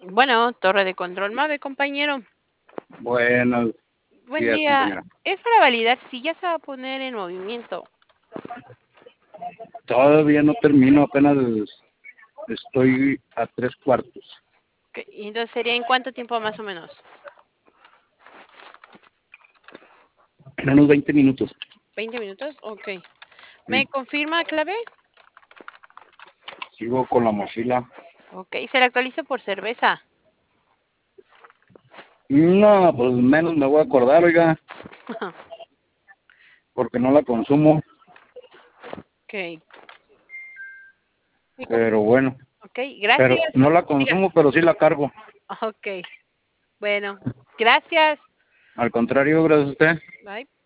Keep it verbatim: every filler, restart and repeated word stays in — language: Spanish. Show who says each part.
Speaker 1: Bueno, torre de control Mave, compañero.
Speaker 2: Buenos
Speaker 1: Buen
Speaker 2: días,
Speaker 1: día.
Speaker 2: compañera.
Speaker 1: Es para validar si ya se va a poner en movimiento.
Speaker 2: Todavía no termino, apenas estoy a tres cuartos.
Speaker 1: Okay. ¿Y entonces sería en cuánto tiempo más o menos?
Speaker 2: En unos veinte minutos.
Speaker 1: ¿veinte minutos? Ok. ¿Me sí. confirma clave?
Speaker 2: Sigo con la mochila.
Speaker 1: Ok, se la actualizo por cerveza.
Speaker 2: No, pues menos me voy a acordar, oiga. Porque no la consumo.
Speaker 1: Ok.
Speaker 2: Pero bueno.
Speaker 1: Ok, gracias.
Speaker 2: Pero no la consumo, pero sí la cargo.
Speaker 1: Ok. Bueno, gracias.
Speaker 2: Al contrario, gracias a usted.
Speaker 1: Bye.